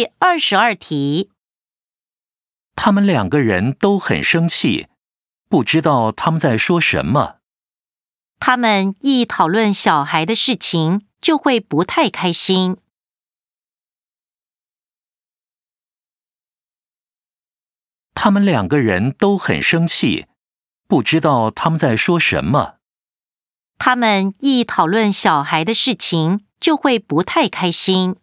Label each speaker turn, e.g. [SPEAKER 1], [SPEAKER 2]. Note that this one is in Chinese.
[SPEAKER 1] 第22题。
[SPEAKER 2] 他们两个人都很生气，不知道他们在说什么。
[SPEAKER 1] 他们一讨论小孩的事情，就会不太开心。
[SPEAKER 2] 他们两个人都很生气，不知道他们在说什么。
[SPEAKER 1] 他们一讨论小孩的事情，就会不太开心。